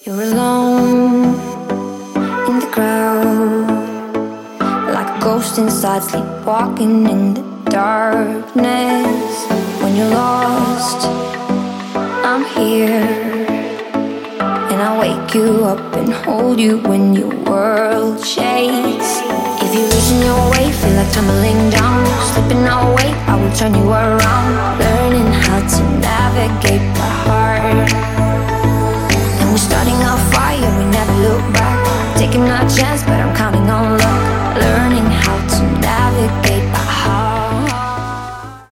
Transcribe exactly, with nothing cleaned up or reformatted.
You're alone in the crowd, like a ghost inside, sleepwalking in the darkness. When you're lost, I'm here, and I wake you up and hold you when your world shakes. If you're losing your way, feel like tumbling down, slipping away, I will turn you around. Learning how to navigate the heart, and we're starting a fire, we never look back. Taking our chance, but